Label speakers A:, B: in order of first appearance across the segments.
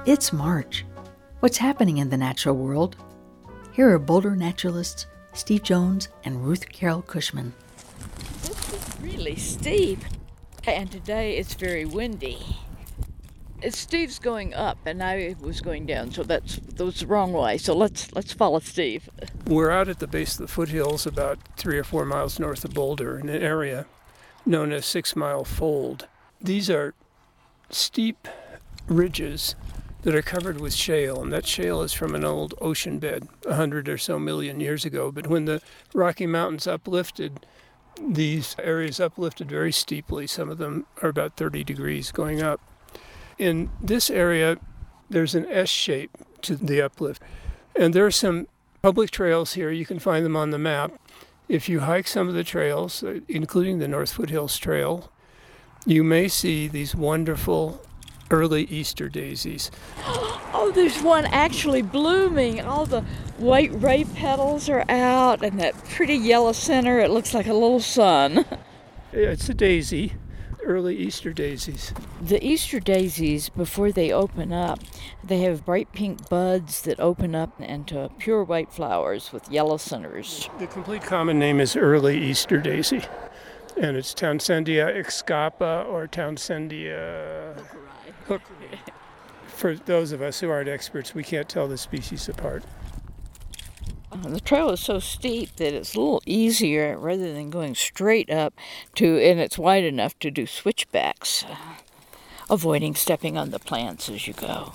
A: It's March. What's happening in the natural world? Here are Boulder naturalists Steve Jones and Ruth Carol Cushman.
B: This is really steep, and today it's very windy. Steve's going up, and I was going down, so that was the wrong way. So let's follow Steve.
C: We're out at the base of the foothills, about 3 or 4 miles north of Boulder, in an area known as 6 Mile Fold. These are steep ridges that are covered with shale, and that shale is from an old ocean bed 100 or so million years ago. But when the Rocky Mountains uplifted, these areas uplifted very steeply. Some of them are about 30 degrees going up. In this area, there's an S shape to the uplift, and there are some public trails here. You can find them on the map. If you hike some of the trails, including the North Foothills Trail, you may see these wonderful early Easter daisies.
B: Oh, there's one actually blooming. All the white ray petals are out, and that pretty yellow center, it looks like a little sun.
C: It's a daisy, early Easter daisies.
B: The Easter daisies, before they open up, they have bright pink buds that open up into pure white flowers with yellow centers.
C: The complete common name is early Easter daisy, and it's Townsendia excapa or Townsendia hookery. For those of us who aren't experts, we can't tell the species apart.
B: The trail is so steep that it's a little easier rather than going straight up and it's wide enough to do switchbacks, avoiding stepping on the plants as you go.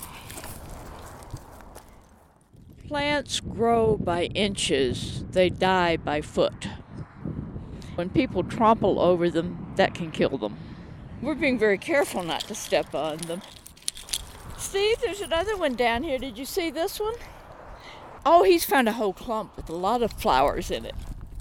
B: Plants grow by inches, they die by foot. When people trample over them, that can kill them. We're being very careful not to step on them. Steve, there's another one down here. Did you see this one? Oh, he's found a whole clump with a lot of flowers in it.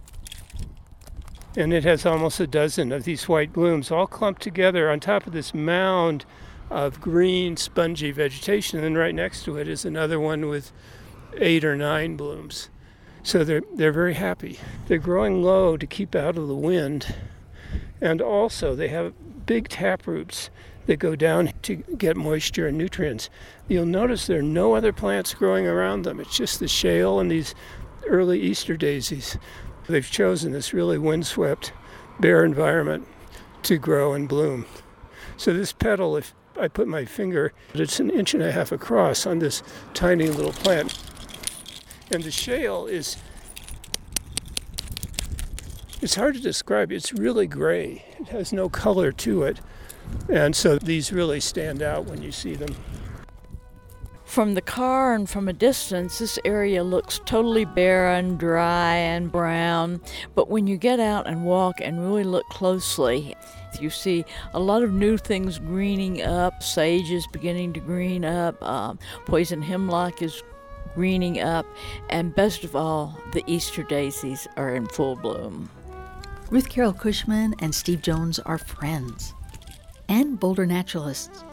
C: And it has almost a dozen of these white blooms all clumped together on top of this mound of green, spongy vegetation. And right next to it is another one with 8 or 9 blooms. So they're very happy. They're growing low to keep out of the wind. And also they have big tap roots that go down to get moisture and nutrients. You'll notice there are no other plants growing around them. It's just the shale and these early Easter daisies. They've chosen this really windswept, bare environment to grow and bloom. So this petal, if I put my finger, it's 1.5 inches across on this tiny little plant. And the shale it's hard to describe. It's really gray. It has no color to it. And so these really stand out when you see them.
B: From the car and from a distance, this area looks totally barren, dry, and brown. But when you get out and walk and really look closely, you see a lot of new things greening up. Sage is beginning to green up. Poison hemlock is greening up. And best of all, the Easter daisies are in full bloom.
A: Ruth Carol Cushman and Steve Jones are friends and Boulder naturalists.